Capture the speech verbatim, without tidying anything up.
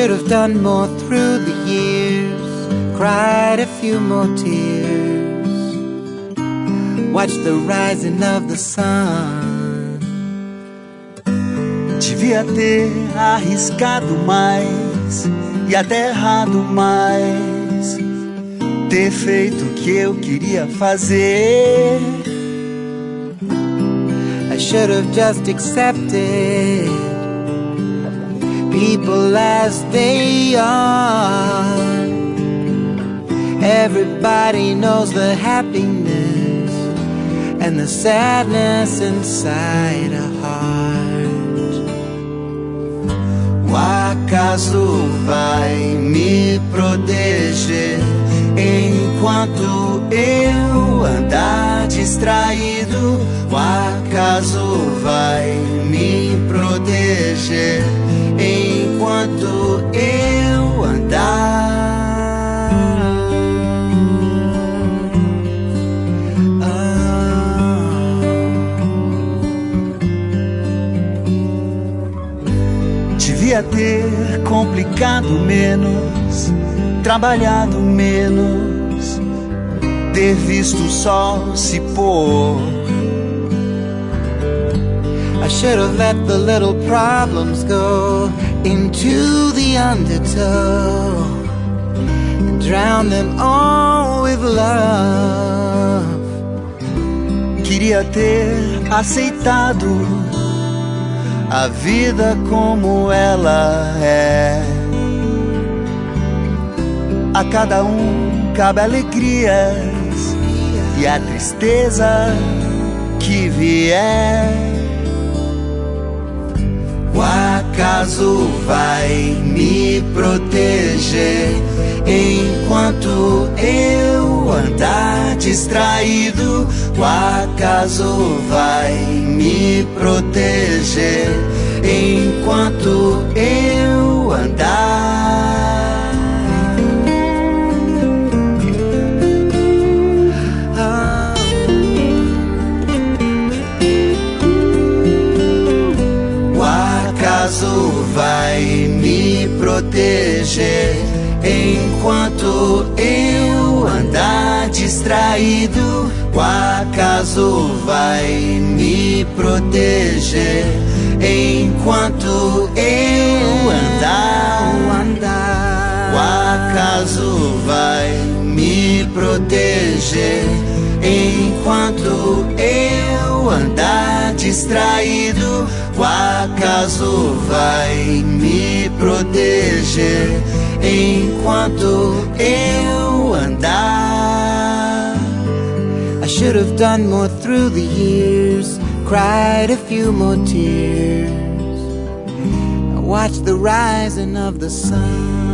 should have done more through the years, cried a few more tears, watched the rising of the sun. Devia ter arriscado mais e até errado mais, ter feito o que eu queria fazer. I should have just accepted people as they are. Everybody knows the happiness and the sadness inside a heart. O acaso vai me proteger enquanto eu andar distraído. O acaso vai me proteger enquanto eu andar. Ah. Devia ter complicado menos, trabalhado menos, ter visto o sol se pôr. I should have let the little problems go into the undertow and drown them all with love. Queria ter aceitado a vida como ela é. A cada um cabe alegrias e a tristeza que vier. O acaso vai me proteger enquanto eu andar distraído. O acaso vai me proteger enquanto eu andar. Ah. O acaso vai me proteger enquanto eu andar distraído. O acaso vai me proteger enquanto eu andar. O acaso vai me proteger enquanto eu andar distraído. O acaso vai me proteger enquanto eu andar. I should have done more through the years, cried a few more tears, watched the rising of the sun.